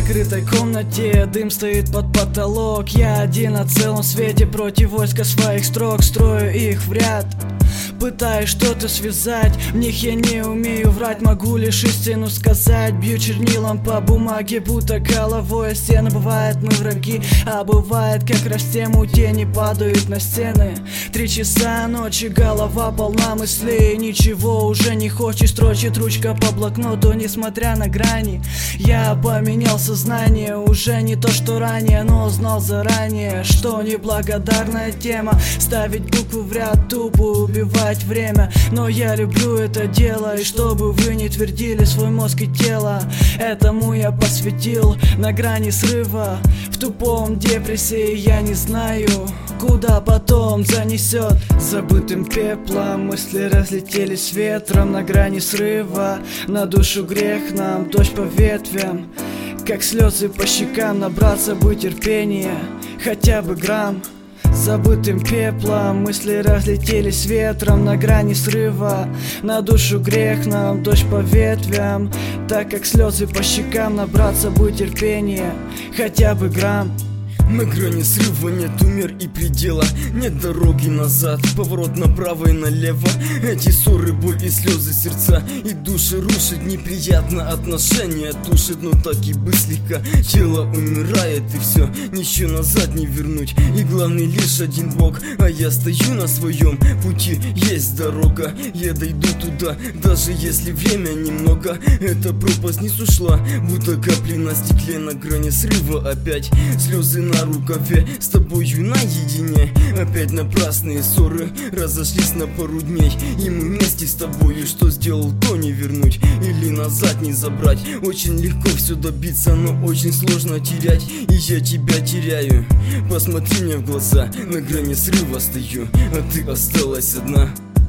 закрытой комнате дым стоит под потолок. Я один на целом свете против войска своих строк. Строю их в ряд, пытаюсь что-то связать. В них я не умею врать, могу лишь истину сказать. Бью чернилом по бумаге, будто головой о стену. Бывает мы враги, а бывает как растем. У тени падают на стены. 3 часа ночи, голова полна мыслей. Ничего уже не хочешь, строчит ручка по блокноту. Несмотря на грани, я поменял сознание. Уже не то, что ранее, но знал заранее, что неблагодарная тема ставить буквы в ряд, тупо убивать время. Но я люблю это дело, и чтобы вы не твердили свой мозг и тело, этому я посвятил. На грани срыва, в тупом депрессии, я не знаю, куда потом занесет. Забытым пеплом мысли разлетелись ветром. На грани срыва, на душу грех нам, дождь по ветвям, как слезы по щекам. Набраться бы терпения, хотя бы грамм. Забытым пеплом мысли разлетелись ветром. На грани срыва, на душу грех нам, дождь по ветвям, так как слезы по щекам. Набраться бы терпения, хотя бы грамм. На грани срыва нету мер и предела, нет дороги назад, поворот направо и налево. Эти ссоры, боль и слезы сердца и души рушит. Неприятно отношения тушит, но так и бы слегка. Тело умирает и все, ничего назад не вернуть. И главный лишь один Бог, а я стою на своем пути. Есть дорога, я дойду туда, даже если время немного. Эта пропасть не сушла, будто капли на стекле. На грани срыва опять слезы на рукаве, с тобою наедине. Опять напрасные ссоры разошлись на пару дней, и мы вместе с тобою. Что сделал, то не вернуть или назад не забрать. Очень легко все добиться, но очень сложно терять. И я тебя теряю, посмотри мне в глаза. На грани срыва стою, а ты осталась одна.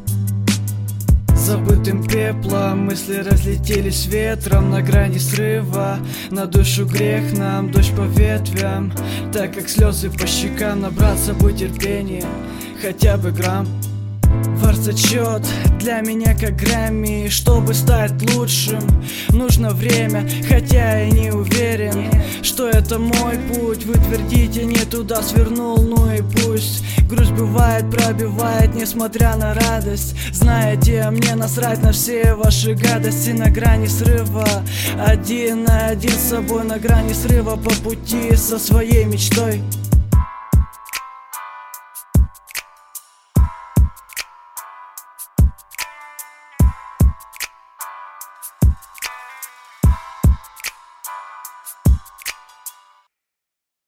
Забытым пеплом мысли разлетелись ветром. На грани срыва, на душу грех нам, дождь по ветвям, так как слезы по щекам. Набраться бы терпения, хотя бы грамм. Варзачет для меня как Грэмми. Чтобы стать лучшим, нужно время, хотя я не уверен, что это мой путь. Вы твердите, не туда свернул, ну и пусть. Грусть бывает, пробивает, несмотря на радость. Знаете, мне насрать на все ваши гадости. На грани срыва, один на один с собой. На грани срыва, по пути со своей мечтой.